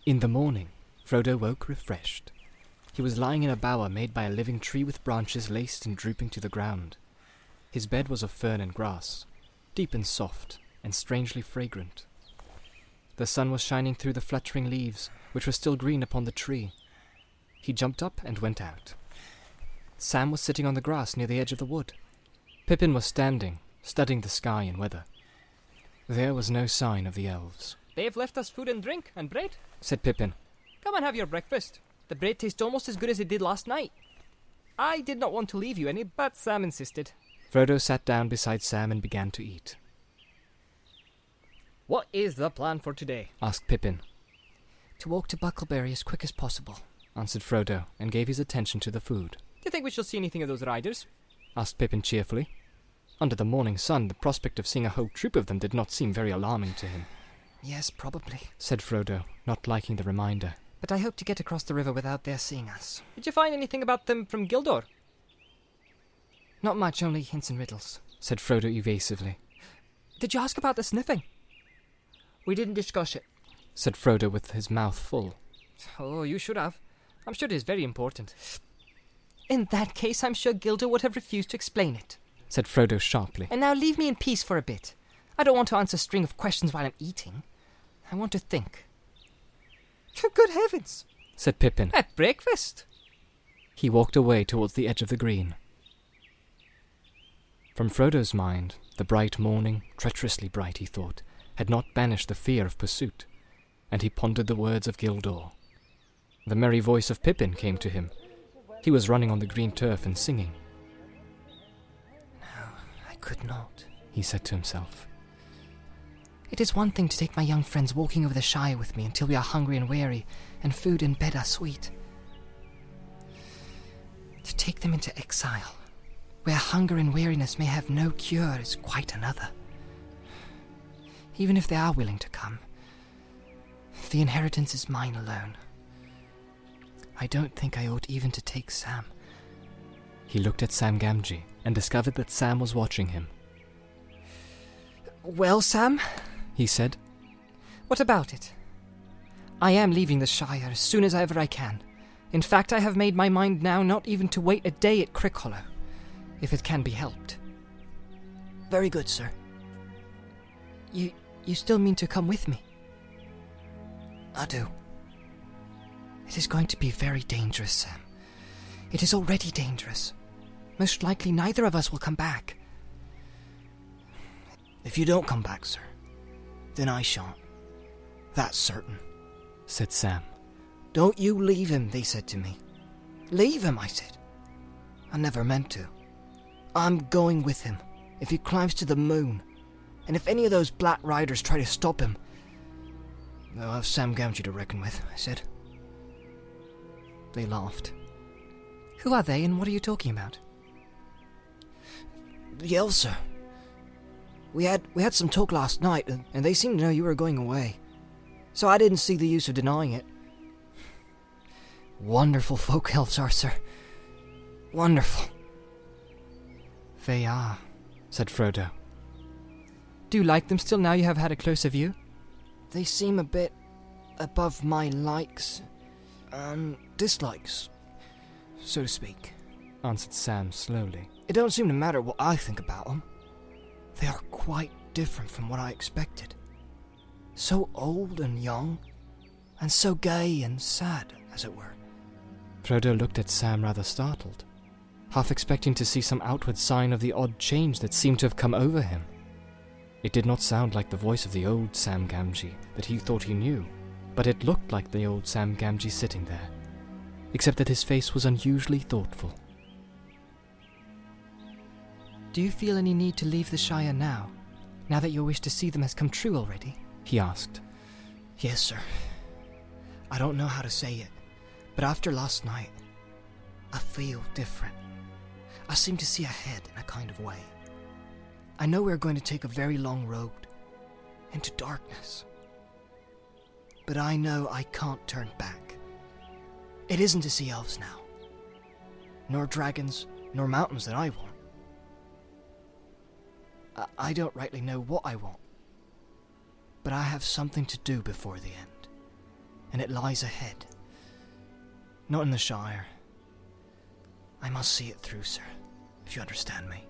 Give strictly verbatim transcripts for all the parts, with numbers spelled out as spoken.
In the morning, Frodo woke refreshed. He was lying in a bower made by a living tree with branches laced and drooping to the ground. His bed was of fern and grass, deep and soft, and strangely fragrant. The sun was shining through the fluttering leaves, which were still green upon the tree. He jumped up and went out. Sam was sitting on the grass near the edge of the wood. Pippin was standing, studying the sky and weather. There was no sign of the elves. "They have left us food and drink, and bread," said Pippin. "Come and have your breakfast. The bread tastes almost as good as it did last night. I did not want to leave you any, but Sam insisted." Frodo sat down beside Sam and began to eat. "What is the plan for today?" asked Pippin. "To walk to Bucklebury as quick as possible," answered Frodo, and gave his attention to the food. "Do you think we shall see anything of those riders?" asked Pippin cheerfully. Under the morning sun, the prospect of seeing a whole troop of them did not seem very alarming to him. "Yes, probably," said Frodo, not liking the reminder. "but I hope to get across the river without their seeing us." "Did you find anything about them from Gildor?" "Not much, only hints and riddles," said Frodo evasively. "Did you ask about the sniffing?" "We didn't discuss it," said Frodo with his mouth full. "Oh, you should have. I'm sure it is very important." "In that case, I'm sure Gildor would have refused to explain it," said Frodo sharply. "And now leave me in peace for a bit. I don't want to answer a string of questions while I'm eating. I want to think." "Good heavens," said Pippin. "At breakfast?" He walked away towards the edge of the green. From Frodo's mind, the bright morning, treacherously bright, he thought, had not banished the fear of pursuit, and he pondered the words of Gildor. The merry voice of Pippin came to him. He was running on the green turf and singing. "No, I could not," he said to himself. "It is one thing to take my young friends walking over the Shire with me until we are hungry and weary, and food and bed are sweet. To take them into exile, where hunger and weariness may have no cure, is quite another. Even if they are willing to come, the inheritance is mine alone. I don't think I ought even to take Sam." He looked at Sam Gamgee and discovered that Sam was watching him. "Well, Sam," he said, "what about it? I am leaving the Shire as soon as ever I can. In fact, I have made my mind now not even to wait a day at Crickhollow, if it can be helped." "Very good, sir." You, you still mean to come with me?" "I do." "It is going to be very dangerous, Sam. It is already dangerous. Most likely neither of us will come back." "If you don't come back, sir, then I shan't. That's certain," said Sam. "Don't you leave him," they said to me. "Leave him," I said. "I never meant to. I'm going with him, if he climbs to the moon. And if any of those black riders try to stop him, they'll have Sam Gamgee to reckon with," I said. They laughed. "Who are they, and what are you talking about?" "The elves, sir. We had, we had some talk last night, and, and they seemed to know you were going away. So I didn't see the use of denying it. Wonderful folk elves are, sir. Wonderful." "They are," said Frodo. "Do you like them still now you have had a closer view?" "They seem a bit above my likes and dislikes, so to speak," answered Sam slowly. "It don't seem to matter what I think about them. They are quite different from what I expected. So old and young, and so gay and sad, as it were." Frodo looked at Sam rather startled, half expecting to see some outward sign of the odd change that seemed to have come over him. It did not sound like the voice of the old Sam Gamgee that he thought he knew, but it looked like the old Sam Gamgee sitting there, except that his face was unusually thoughtful. "Do you feel any need to leave the Shire now, now that your wish to see them has come true already?" he asked. "Yes, sir. I don't know how to say it, but after last night, I feel different. I seem to see ahead in a kind of way. I know we're going to take a very long road, into darkness. But I know I can't turn back. It isn't to see elves now, nor dragons, nor mountains that I want. I, I don't rightly know what I want, but I have something to do before the end, and it lies ahead. Not in the Shire. I must see it through, sir, if you understand me.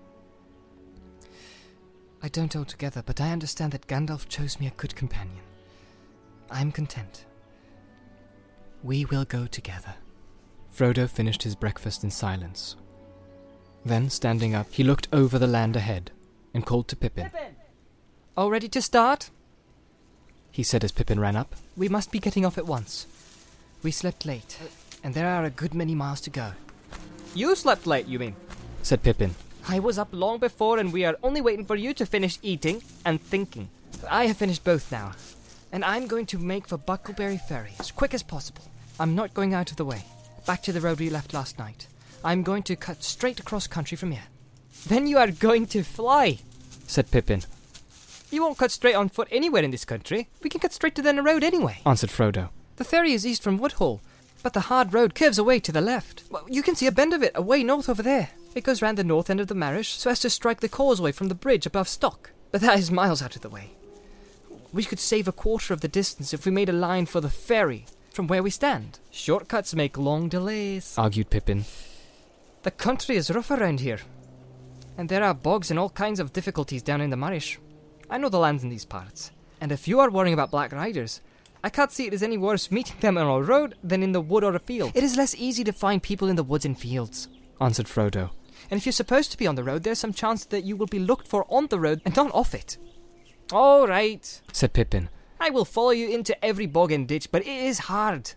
I don't altogether, but I understand that Gandalf chose me a good companion. I am content. We will go together. Frodo finished his breakfast in silence. Then, standing up, he looked over the land ahead and called to Pippin. Pippin! All ready to start? He said as Pippin ran up. We must be getting off at once. We slept late, and there are a good many miles to go. You slept late, you mean? Said Pippin. I was up long before, and we are only waiting for you to finish eating and thinking. I have finished both now, and I'm going to make for Buckleberry Ferry as quick as possible. I'm not going out of the way. Back to the road we left last night. I'm going to cut straight across country from here. Then you are going to fly, said Pippin. You won't cut straight on foot anywhere in this country. We can cut straight to the road anyway, answered Frodo. The ferry is east from Woodhall, but the hard road curves away to the left. Well, you can see a bend of it away north over there. It goes round the north end of the Marish so as to strike the causeway from the bridge above Stock. But that is miles out of the way. We could save a quarter of the distance if we made a line for the ferry from where we stand. Shortcuts make long delays, argued Pippin. The country is rough around here, and there are bogs and all kinds of difficulties down in the Marish. I know the lands in these parts, and if you are worrying about Black Riders, I can't see it as any worse meeting them on a road than in the wood or a field. It is less easy to find people in the woods and fields, answered Frodo. And if you're supposed to be on the road, there's some chance that you will be looked for on the road and not off it. All right, said Pippin. I will follow you into every bog and ditch, but it is hard.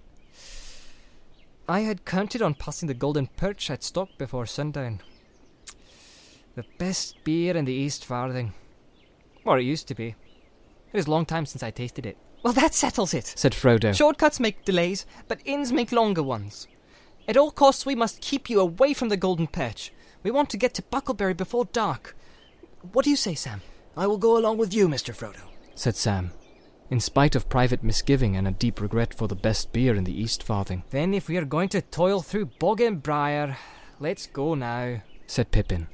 I had counted on passing the Golden Perch at Stock before sundown. The best beer in the East Farthing. Or it used to be. It is a long time since I tasted it. Well, that settles it, said Frodo. Shortcuts make delays, but inns make longer ones. At all costs, we must keep you away from the Golden Perch. We want to get to Buckleberry before dark. What do you say, Sam? I will go along with you, Mister Frodo, said Sam, in spite of private misgiving and a deep regret for the best beer in the East Farthing. Then if we are going to toil through bog and briar, let's go now, said Pippin.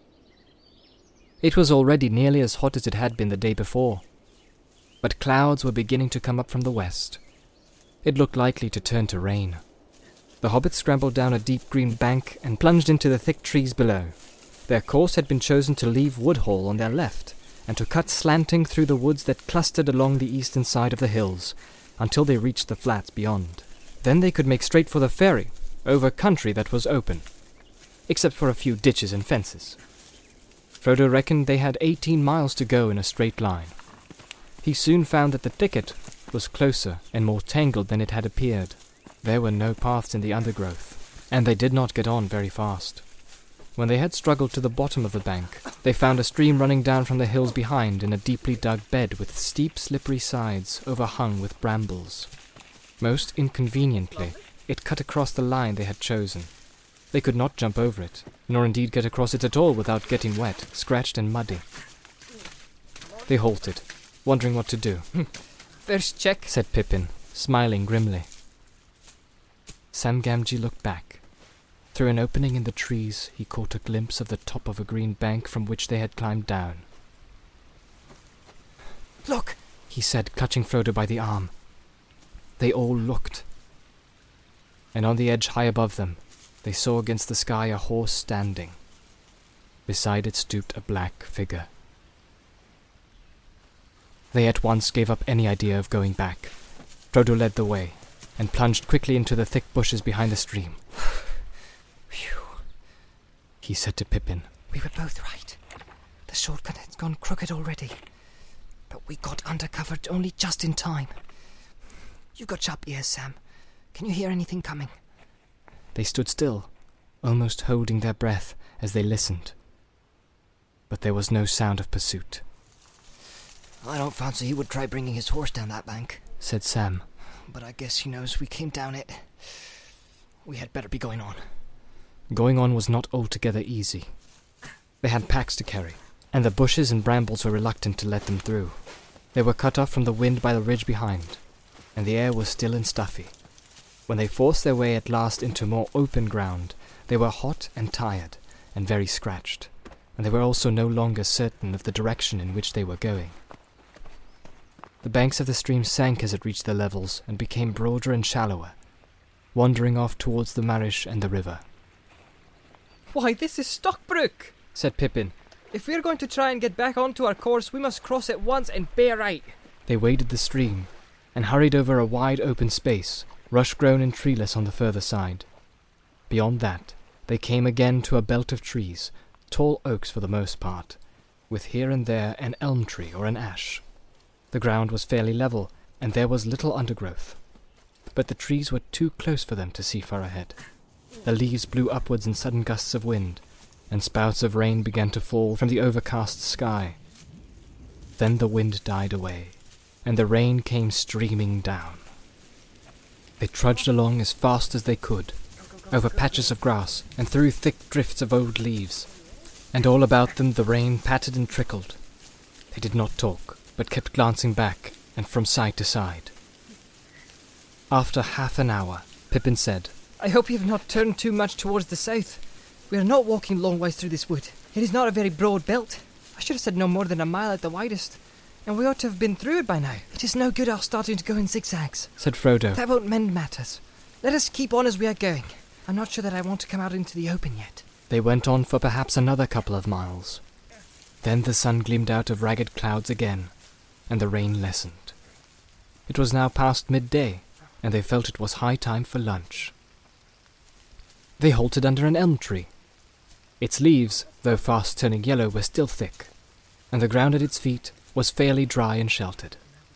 It was already nearly as hot as it had been the day before, but clouds were beginning to come up from the west. It looked likely to turn to rain. The hobbits scrambled down a deep green bank and plunged into the thick trees below. Their course had been chosen to leave Woodhall on their left, and to cut slanting through the woods that clustered along the eastern side of the hills, until they reached the flats beyond. Then they could make straight for the ferry, over country that was open, except for a few ditches and fences. Frodo reckoned they had eighteen miles to go in a straight line. He soon found that the thicket was closer and more tangled than it had appeared. There were no paths in the undergrowth, and they did not get on very fast. When they had struggled to the bottom of the bank, they found a stream running down from the hills behind in a deeply dug bed with steep, slippery sides overhung with brambles. Most inconveniently, it cut across the line they had chosen. They could not jump over it, nor indeed get across it at all without getting wet, scratched and muddy. They halted, wondering what to do. First check, said Pippin, smiling grimly. Sam Gamgee looked back. Through an opening in the trees, he caught a glimpse of the top of a green bank from which they had climbed down. Look, he said, clutching Frodo by the arm. They all looked. And on the edge high above them, they saw against the sky a horse standing. Beside it stooped a black figure. They at once gave up any idea of going back. Frodo led the way, and plunged quickly into the thick bushes behind the stream. Phew, he said to Pippin. We were both right. The shortcut had gone crooked already, but we got under cover only just in time. You got sharp ears, Sam. Can you hear anything coming? They stood still, almost holding their breath as they listened. But there was no sound of pursuit. I don't fancy he would try bringing his horse down that bank, said Sam. But I guess he knows we came down it. We had better be going on. Going on was not altogether easy. They had packs to carry, and the bushes and brambles were reluctant to let them through. They were cut off from the wind by the ridge behind, and the air was still and stuffy. When they forced their way at last into more open ground, they were hot and tired, and very scratched, and they were also no longer certain of the direction in which they were going. The banks of the stream sank as it reached their levels and became broader and shallower, wandering off towards the Marish and the river. Why, this is Stockbrook, said Pippin. If we're going to try and get back onto our course, we must cross it once and bear right. They waded the stream and hurried over a wide open space, rush-grown and treeless on the further side. Beyond that, they came again to a belt of trees, tall oaks for the most part, with here and there an elm tree or an ash. The ground was fairly level, and there was little undergrowth. But the trees were too close for them to see far ahead. The leaves blew upwards in sudden gusts of wind, and spouts of rain began to fall from the overcast sky. Then the wind died away, and the rain came streaming down. They trudged along as fast as they could, over patches of grass and through thick drifts of old leaves, and all about them the rain pattered and trickled. They did not talk, but kept glancing back and from side to side. After half an hour, Pippin said, I hope you have not turned too much towards the south. We are not walking long ways through this wood. It is not a very broad belt. I should have said no more than a mile at the widest, and we ought to have been through it by now. It is no good our starting to go in zigzags, said Frodo. That won't mend matters. Let us keep on as we are going. I'm not sure that I want to come out into the open yet. They went on for perhaps another couple of miles. Then the sun gleamed out of ragged clouds again, and the rain lessened. It was now past midday, and they felt it was high time for lunch. They halted under an elm tree. Its leaves, though fast turning yellow, were still thick, and the ground at its feet was fairly dry and sheltered.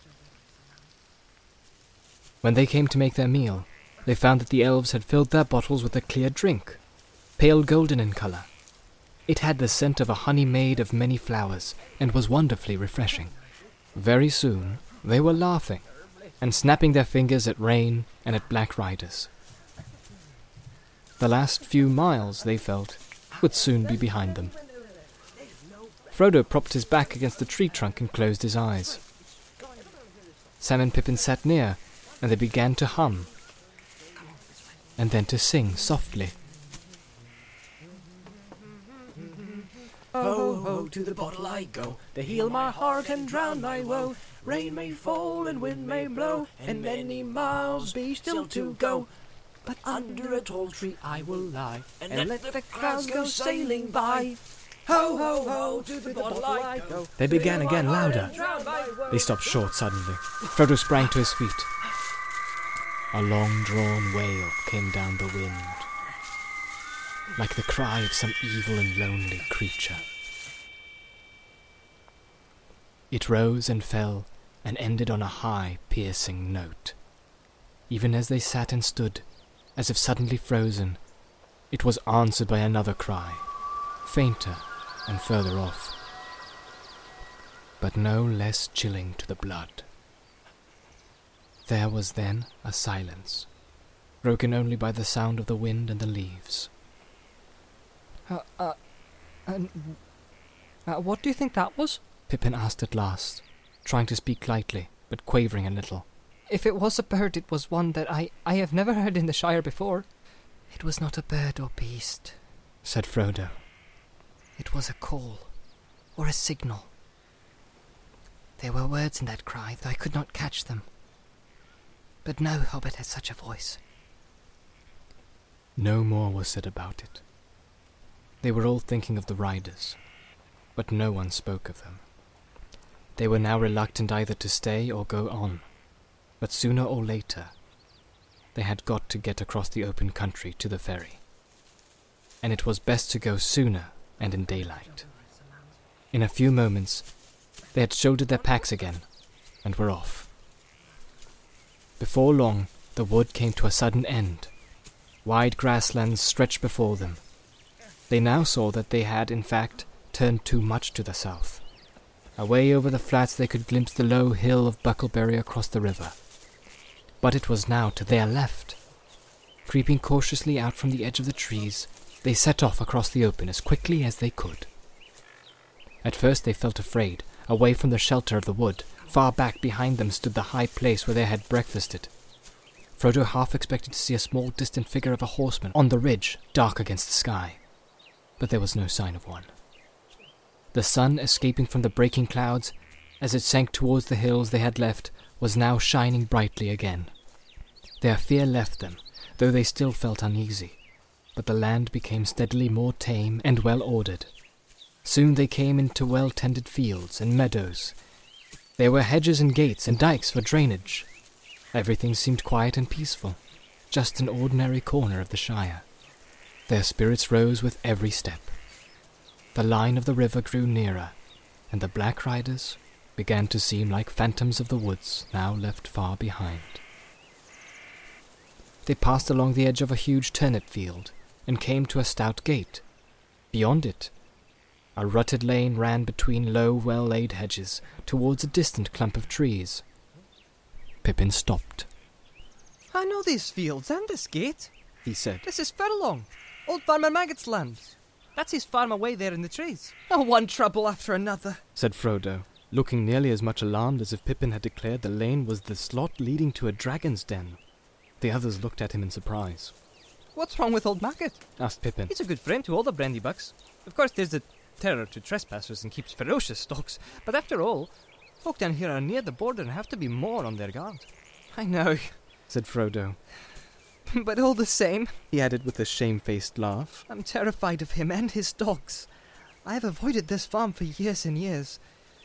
When they came to make their meal, they found that the elves had filled their bottles with a clear drink, pale golden in colour. It had the scent of a honey made of many flowers, and was wonderfully refreshing. Very soon they were laughing, and snapping their fingers at rain and at black riders. The last few miles, they felt, would soon be behind them. Frodo propped his back against the tree trunk and closed his eyes. Sam and Pippin sat near, and they began to hum, and then to sing softly. Ho, ho, to the bottle I go, to heal my heart and drown my woe. Rain may fall and wind may blow, and many miles be still to go. But under a tall tree I will lie, and, and let the clouds go sailing by. Ho, ho, ho, to the bottle I go. They began again louder. They stopped short suddenly. Frodo sprang to his feet. A long-drawn wail came down the wind, like the cry of some evil and lonely creature. It rose and fell and ended on a high, piercing note. Even as they sat and stood, as if suddenly frozen, it was answered by another cry, fainter and further off, but no less chilling to the blood. There was then a silence, broken only by the sound of the wind and the leaves. Uh, uh, uh, uh, what do you think that was? Pippin asked at last, trying to speak lightly, but quavering a little. If it was a bird, it was one that I, I have never heard in the Shire before. It was not a bird or beast, said Frodo. It was a call, or a signal. There were words in that cry, though I could not catch them. But no hobbit has such a voice. No more was said about it. They were all thinking of the riders, but no one spoke of them. They were now reluctant either to stay or go on, but sooner or later they had got to get across the open country to the ferry, and it was best to go sooner and in daylight. In a few moments they had shouldered their packs again and were off. Before long the wood came to a sudden end. Wide grasslands stretched before them. They now saw that they had, in fact, turned too much to the south. Away over the flats they could glimpse the low hill of Bucklebury across the river. But it was now to their left. Creeping cautiously out from the edge of the trees, they set off across the open as quickly as they could. At first they felt afraid. Away from the shelter of the wood, far back behind them stood the high place where they had breakfasted. Frodo half expected to see a small distant figure of a horseman on the ridge, dark against the sky. But there was no sign of one. The sun, escaping from the breaking clouds, as it sank towards the hills they had left, was now shining brightly again. Their fear left them, though they still felt uneasy, but the land became steadily more tame and well-ordered. Soon they came into well-tended fields and meadows. There were hedges and gates and dikes for drainage. Everything seemed quiet and peaceful, just an ordinary corner of the Shire. Their spirits rose with every step. The line of the river grew nearer, and the Black Riders began to seem like phantoms of the woods now left far behind. They passed along the edge of a huge turnip field and came to a stout gate. Beyond it, a rutted lane ran between low, well-laid hedges towards a distant clump of trees. Pippin stopped. I know these fields and this gate, he said. This is Furlong, old Farmer Maggot's land. That's his farm away there in the trees. Oh, one trouble after another, said Frodo, looking nearly as much alarmed as if Pippin had declared the lane was the slot leading to a dragon's den. The others looked at him in surprise. What's wrong with old Maggot? Asked Pippin. He's a good friend to all the Brandybucks. Of course, there's a terror to trespassers and keeps ferocious stalks, but after all, folk down here are near the border and have to be more on their guard. I know, said Frodo. But all the same, he added with a shamefaced laugh, I'm terrified of him and his dogs. I have avoided this farm for years and years.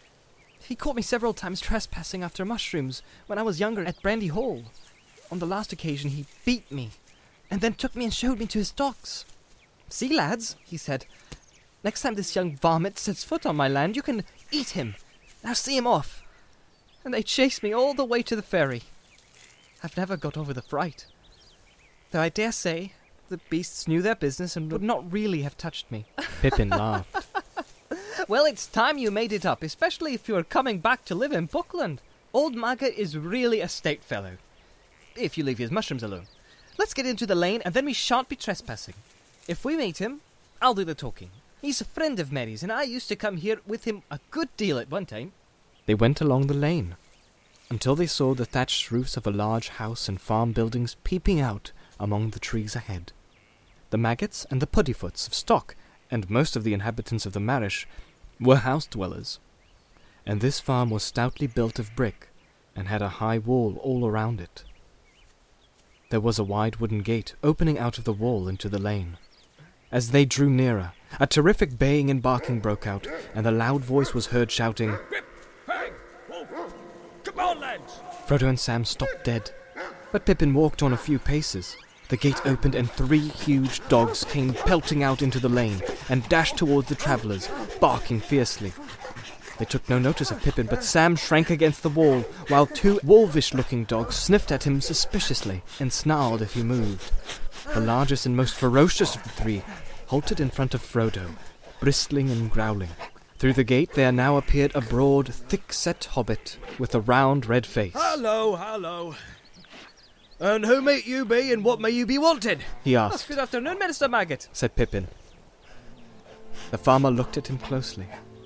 He caught me several times trespassing after mushrooms when I was younger at Brandy Hall. On the last occasion he beat me, and then took me and showed me to his dogs. See, lads, he said, next time this young varmint sets foot on my land, you can eat him. Now see him off. And they chased me all the way to the ferry. I've never got over the fright. Though I dare say the beasts knew their business and would not really have touched me. Pippin laughed. Well, it's time you made it up, especially if you're coming back to live in Buckland. Old Maggot is really a stout fellow, if you leave his mushrooms alone. Let's get into the lane, and then we shan't be trespassing. If we meet him, I'll do the talking. He's a friend of Mary's, and I used to come here with him a good deal at one time. They went along the lane, until they saw the thatched roofs of a large house and farm buildings peeping out among the trees ahead. The Maggots and the Puddiefoots of Stock, and most of the inhabitants of the Marish, were house-dwellers, and this farm was stoutly built of brick, and had a high wall all around it. There was a wide wooden gate opening out of the wall into the lane. As they drew nearer, a terrific baying and barking broke out, and a loud voice was heard shouting, Rip! Bang! Wolf! Come on, lads! Frodo and Sam stopped dead, but Pippin walked on a few paces. The gate opened and three huge dogs came pelting out into the lane and dashed towards the travellers, barking fiercely. They took no notice of Pippin, but Sam shrank against the wall, while two wolfish-looking dogs sniffed at him suspiciously and snarled if he moved. The largest and most ferocious of the three halted in front of Frodo, bristling and growling. Through the gate there now appeared a broad, thick-set hobbit with a round red face. Hello, hello. And who may you be, and what may you be wanted? He asked. Oh, good afternoon, Minister Maggot, said Pippin. The farmer looked at him closely.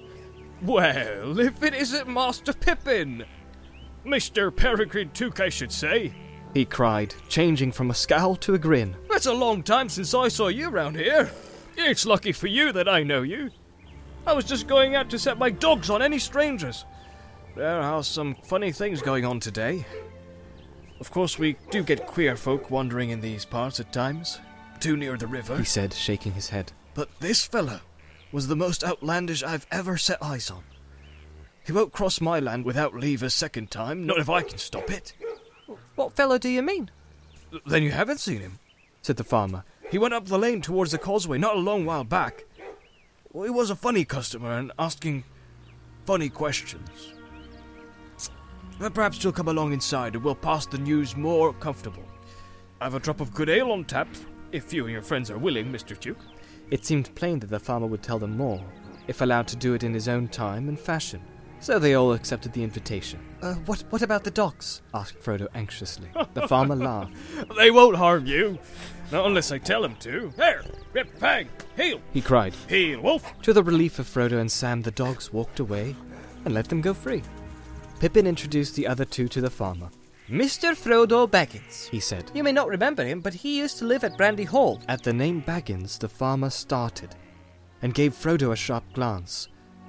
Well, if it isn't Master Pippin! Mister Peregrine Took, I should say. He cried, changing from a scowl to a grin. It's a long time since I saw you round here. It's lucky for you that I know you. I was just going out to set my dogs on any strangers. There are some funny things going on today. Of course, we do get queer folk wandering in these parts at times, too near the river, he said, shaking his head. But this fellow was the most outlandish I've ever set eyes on. He won't cross my land without leave a second time, not if I can stop it. What fellow do you mean? Then you haven't seen him, said the farmer. He went up the lane towards the causeway not a long while back. Well, he was a funny customer and asking funny questions. But perhaps you'll come along inside and we'll pass the news more comfortable. I've a drop of good ale on tap, if you and your friends are willing, Mister Duke. It seemed plain that the farmer would tell them more, if allowed to do it in his own time and fashion. So they all accepted the invitation. Uh, what what about the dogs? Asked Frodo anxiously. The farmer laughed. They won't harm you, not unless I tell them to. There, Rip, Fang, heel, he cried. Heel, Wolf. To the relief of Frodo and Sam, the dogs walked away and let them go free. Pippin introduced the other two to the farmer. Mister Frodo Baggins, he said. You may not remember him, but he used to live at Brandy Hall. At the name Baggins, the farmer started and gave Frodo a sharp glance.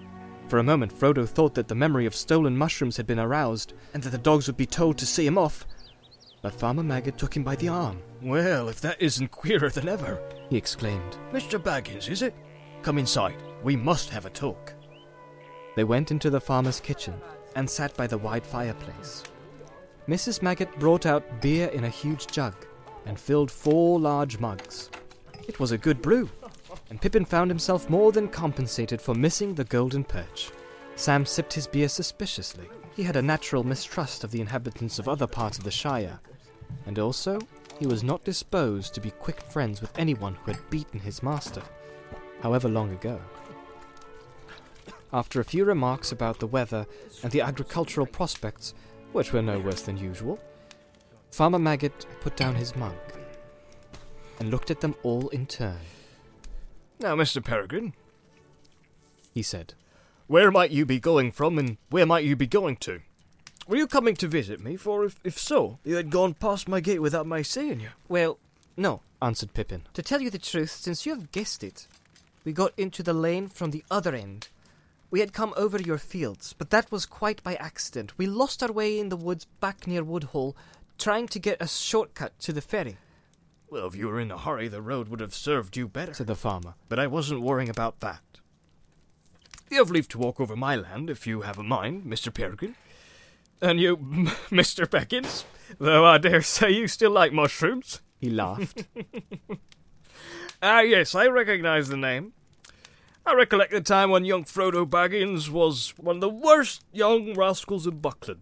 For a moment, Frodo thought that the memory of stolen mushrooms had been aroused, and that the dogs would be told to see him off. But Farmer Maggot took him by the arm. "Well, if that isn't queerer than ever," he exclaimed. "Mister Baggins, is it? Come inside. We must have a talk." They went into the farmer's kitchen and sat by the wide fireplace. Missus Maggot brought out beer in a huge jug and filled four large mugs. It was a good brew, and Pippin found himself more than compensated for missing the golden perch. Sam sipped his beer suspiciously. He had a natural mistrust of the inhabitants of other parts of the Shire, and also he was not disposed to be quick friends with anyone who had beaten his master, however long ago. After a few remarks about the weather and the agricultural prospects, which were no worse than usual, Farmer Maggot put down his mug and looked at them all in turn. "Now, Mister Peregrine," he said, "where might you be going from, and where might you be going to? Were you coming to visit me? For if, if so, you had gone past my gate without my seeing you." Well, no, answered Pippin. To tell you the truth, since you have guessed it, we got into the lane from the other end. We had come over your fields, but that was quite by accident. We lost our way in the woods back near Woodhall, trying to get a shortcut to the ferry. "Well, if you were in a hurry, the road would have served you better," said the farmer. "But I wasn't worrying about that. You have leave to walk over my land, if you have a mind, Mister Peregrine. And you, Mister Baggins, though I dare say you still like mushrooms." He laughed. "Ah, yes, I recognize the name. I recollect the time when young Frodo Baggins was one of the worst young rascals in Buckland.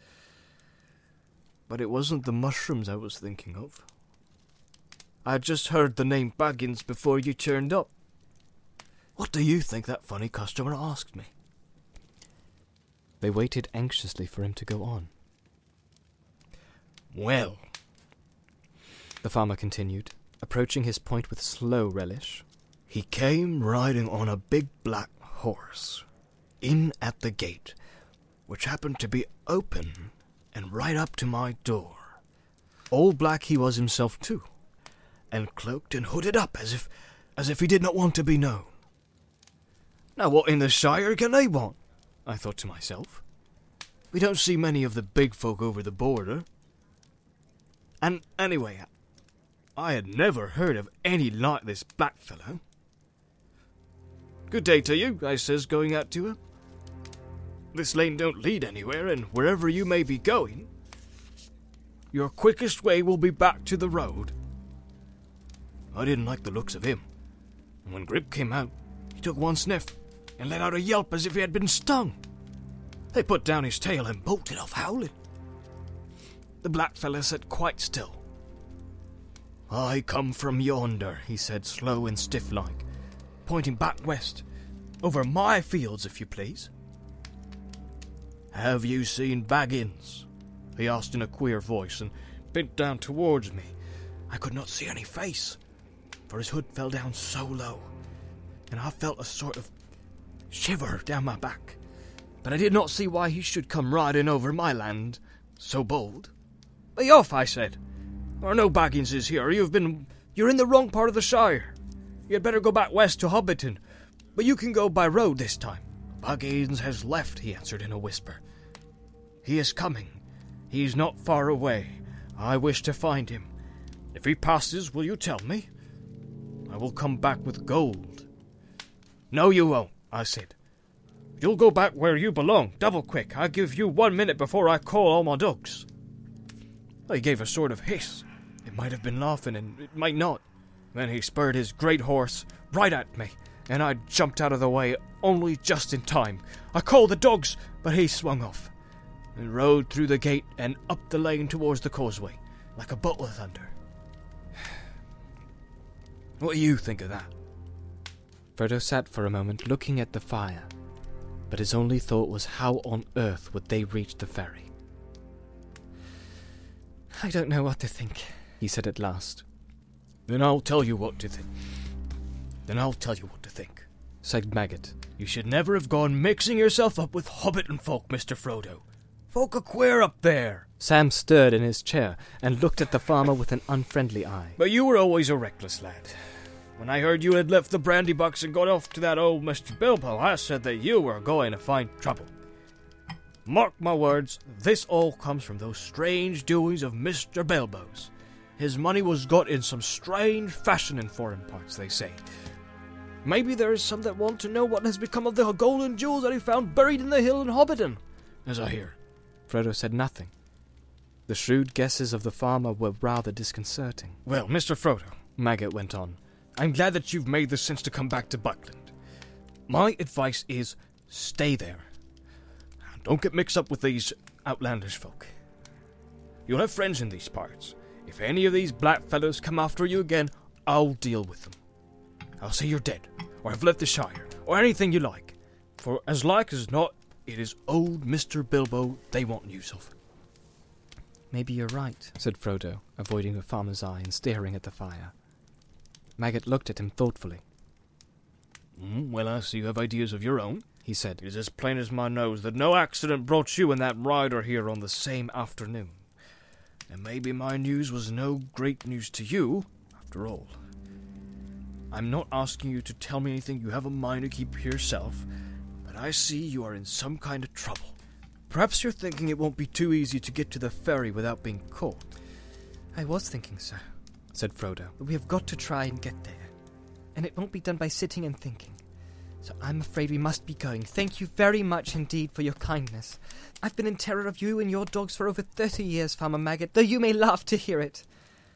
But it wasn't the mushrooms I was thinking of. I had just heard the name Baggins before you turned up. What do you think that funny customer asked me?" They waited anxiously for him to go on. "Well," the farmer continued, approaching his point with slow relish, "he came riding on a big black horse, in at the gate, which happened to be open, and right up to my door. All black he was himself too, and cloaked and hooded up as if as if he did not want to be known. Now what in the Shire can they want? I thought to myself. We don't see many of the big folk over the border. And anyway, I had never heard of any like this black fellow. 'Good day to you,' I says, going out to her. 'This lane don't lead anywhere, and wherever you may be going, your quickest way will be back to the road.' I didn't like the looks of him, and when Grip came out, he took one sniff and let out a yelp as if he had been stung. He put down his tail and bolted off howling. The black fellow sat quite still. 'I come from yonder,' he said, slow and stiff-like, pointing back west, 'over my fields, if you please.' 'Have you seen Baggins?' he asked in a queer voice, and bent down towards me. I could not see any face, for his hood fell down so low, and I felt a sort of shiver down my back. But I did not see why he should come riding over my land so bold. 'Be off,' I said. 'There are no Bagginses here. You've been... You're in the wrong part of the Shire. You had better go back west to Hobbiton, but you can go by road this time.' 'Baggins has left,' he answered in a whisper. 'He is coming. He's not far away. I wish to find him. If he passes, will you tell me? I will come back with gold.' 'No, you won't,' I said. 'You'll go back where you belong, double quick. I give you one minute before I call all my dogs.' He gave a sort of hiss. It might have been laughing, and it might not. Then he spurred his great horse right at me, and I jumped out of the way only just in time. I called the dogs, but he swung off, and rode through the gate and up the lane towards the causeway, like a bolt of thunder. What do you think of that?" Frodo sat for a moment looking at the fire, but his only thought was how on earth would they reach the ferry. "I don't know what to think," he said at last. Then I'll tell you what to think. Then I'll tell you what to think, said Maggot. "You should never have gone mixing yourself up with Hobbiton folk, Mister Frodo. Folk are queer up there." Sam stirred in his chair and looked at the farmer with an unfriendly eye. "But you were always a reckless lad. When I heard you had left the brandy box and got off to that old Mister Bilbo, I said that you were going to find trouble. Mark my words, this all comes from those strange doings of Mister Bilbo's. His money was got in some strange fashion in foreign parts, they say. Maybe there is some that want to know what has become of the golden jewels that he found buried in the hill in Hobbiton, as I hear. Frodo said nothing. The shrewd guesses of the farmer were rather disconcerting. Well, Mister Frodo, Maggot went on, I'm glad that you've made the sense to come back to Buckland. My advice is, stay there. Don't get mixed up with these outlandish folk. You'll have friends in these parts. If any of these black fellows come after you again, I'll deal with them. I'll say you're dead, or have left the Shire, or anything you like. For as like as not, it is old Mister Bilbo they want news of. Maybe you're right, said Frodo, avoiding the farmer's eye and staring at the fire. Maggot looked at him thoughtfully. Mm, well, I see you have ideas of your own, he said. It is as plain as my nose that no accident brought you and that rider here on the same afternoon. And maybe my news was no great news to you, after all. I'm not asking you to tell me anything you have a mind to keep to yourself, but I see you are in some kind of trouble. Perhaps you're thinking it won't be too easy to get to the ferry without being caught. I was thinking so, said Frodo, but we have got to try and get there. And it won't be done by sitting and thinking. So I'm afraid we must be going. Thank you very much indeed for your kindness. I've been in terror of you and your dogs for over thirty years, Farmer Maggot, though you may laugh to hear it.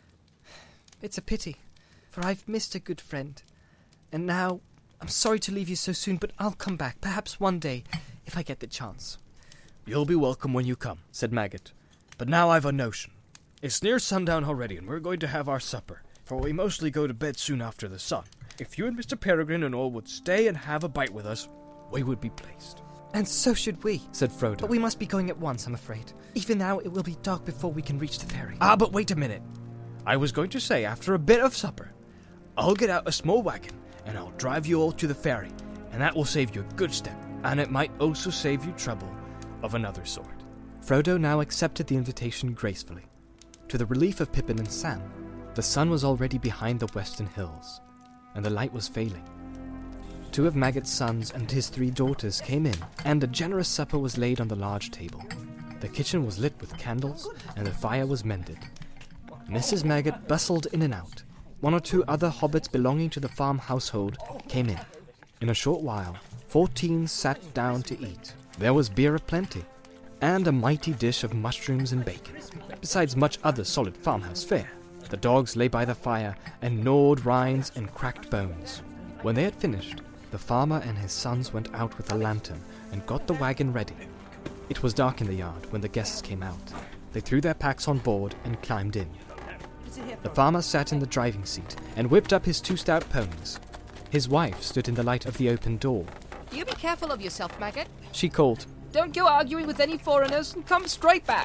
It's a pity, for I've missed a good friend. And now, I'm sorry to leave you so soon, but I'll come back, perhaps one day, if I get the chance. You'll be welcome when you come, said Maggot. But now I've a notion. It's near sundown already, and we're going to have our supper, for we mostly go to bed soon after the sun. If you and Mister Peregrine and all would stay and have a bite with us, we would be pleased. And so should we, said Frodo. But we must be going at once, I'm afraid. Even now, it will be dark before we can reach the ferry. Ah, but wait a minute. I was going to say, after a bit of supper, I'll get out a small wagon, and I'll drive you all to the ferry, and that will save you a good step, and it might also save you trouble of another sort. Frodo now accepted the invitation gracefully. To the relief of Pippin and Sam, the sun was already behind the western hills, and the light was failing. Two of Maggot's sons and his three daughters came in, and a generous supper was laid on the large table. The kitchen was lit with candles, and the fire was mended. Missus Maggot bustled in and out. One or two other hobbits belonging to the farm household came in. In a short while, fourteen sat down to eat. There was beer aplenty, and a mighty dish of mushrooms and bacon, besides much other solid farmhouse fare. The dogs lay by the fire and gnawed rinds and cracked bones. When they had finished, the farmer and his sons went out with a lantern and got the wagon ready. It was dark in the yard when the guests came out. They threw their packs on board and climbed in. The farmer sat in the driving seat and whipped up his two stout ponies. His wife stood in the light of the open door. You be careful of yourself, Maggot. She called, Don't go arguing with any foreigners and come straight back.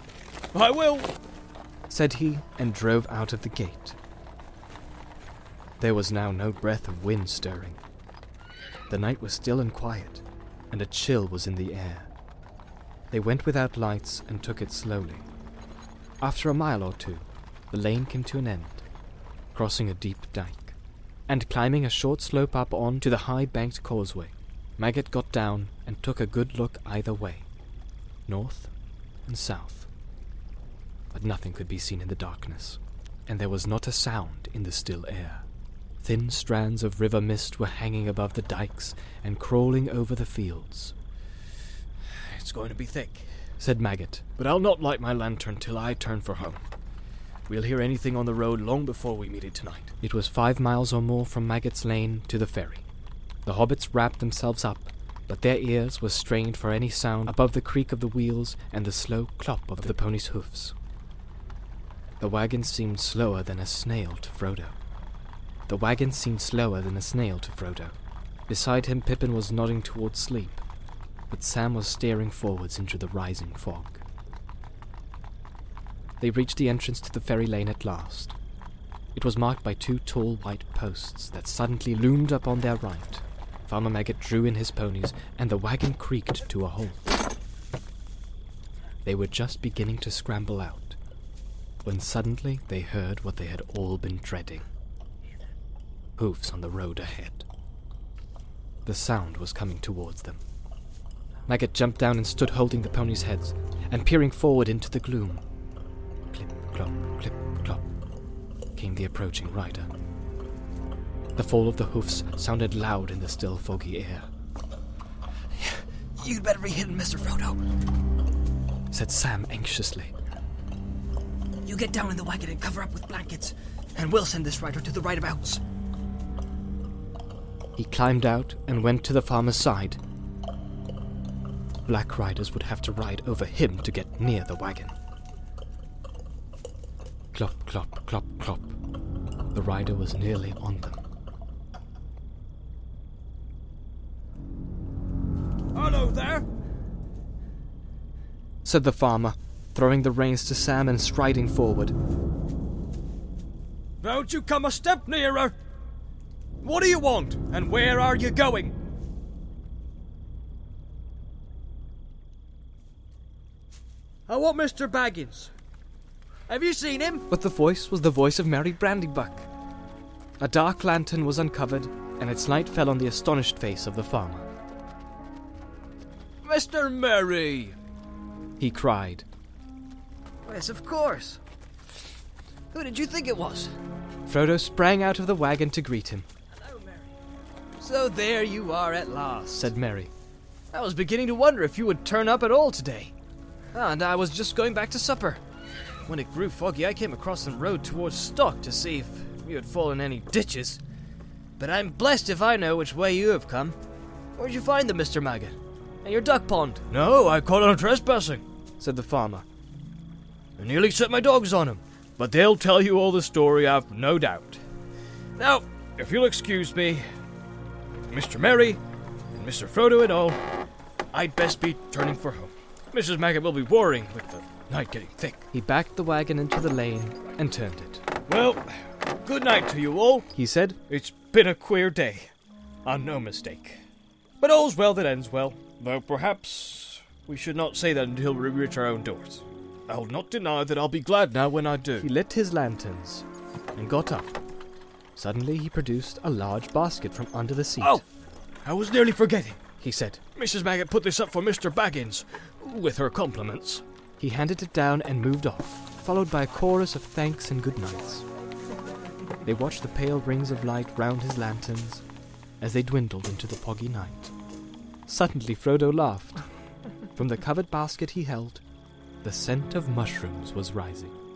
I will, said he, and drove out of the gate. There was now no breath of wind stirring. The night was still and quiet, and a chill was in the air. They went without lights and took it slowly. After a mile or two, the lane came to an end, crossing a deep dike, and climbing a short slope up on to the high-banked causeway. Maggot got down and took a good look either way, north and south. But nothing could be seen in the darkness, and there was not a sound in the still air. Thin strands of river mist were hanging above the dikes and crawling over the fields. It's going to be thick, said Maggot, but I'll not light my lantern till I turn for home. We'll hear anything on the road long before we meet it tonight. It was five miles or more from Maggot's Lane to the ferry. The hobbits wrapped themselves up, but their ears were strained for any sound above the creak of the wheels and the slow clop of the pony's hoofs. The wagon seemed slower than a snail to Frodo. The wagon seemed slower than a snail to Frodo. Beside him, Pippin was nodding towards sleep, but Sam was staring forwards into the rising fog. They reached the entrance to the ferry lane at last. It was marked by two tall white posts that suddenly loomed up on their right. Farmer Maggot drew in his ponies, and the wagon creaked to a halt. They were just beginning to scramble out, when suddenly they heard what they had all been dreading. Hoofs on the road ahead. The sound was coming towards them. Maggot jumped down and stood holding the ponies' heads and peering forward into the gloom. Clip, clop, clip, clop, came the approaching rider. The fall of the hoofs sounded loud in the still foggy air. You'd better be hidden, Mister Frodo, said Sam anxiously. You get down in the wagon and cover up with blankets, and we'll send this rider to the rightabouts. He climbed out and went to the farmer's side. Black riders would have to ride over him to get near the wagon. Clop, clop, clop, clop. The rider was nearly on them. Hello there, said the farmer, throwing the reins to Sam and striding forward. Don't you come a step nearer! What do you want, and where are you going? I want Mister Baggins. Have you seen him? But the voice was the voice of Merry Brandybuck. A dark lantern was uncovered, and its light fell on the astonished face of the farmer. Mister Merry! He cried. Yes, of course. Who did you think it was? Frodo sprang out of the wagon to greet him. Hello, Merry. So there you are at last, Said Merry. I was beginning to wonder if you would turn up at all today. Ah, and I was just going back to supper. When it grew foggy, I came across the road towards Stock to see if you had fallen any ditches. But I'm blessed if I know which way you have come. Where'd you find them, Mister Maggot? And your duck pond? No, I caught him trespassing, said the farmer. I nearly set my dogs on him, but they'll tell you all the story, I've no doubt. Now, if you'll excuse me, Mister Merry, and Mister Frodo and all, I'd best be turning for home. Missus Maggot will be worrying with the night getting thick. He backed the wagon into the lane and turned it. Well, good night to you all, he said. It's been a queer day, and no mistake. But all's well that ends well, though perhaps we should not say that until we reach our own doors. I'll not deny that I'll be glad now when I do. He lit his lanterns and got up. Suddenly he produced a large basket from under the seat. Oh, I was nearly forgetting, he said. Missus Maggot put this up for Mister Baggins, with her compliments. He handed it down and moved off, followed by a chorus of thanks and good nights. They watched the pale rings of light round his lanterns as they dwindled into the foggy night. Suddenly Frodo laughed. From the covered basket he held, the scent of mushrooms was rising.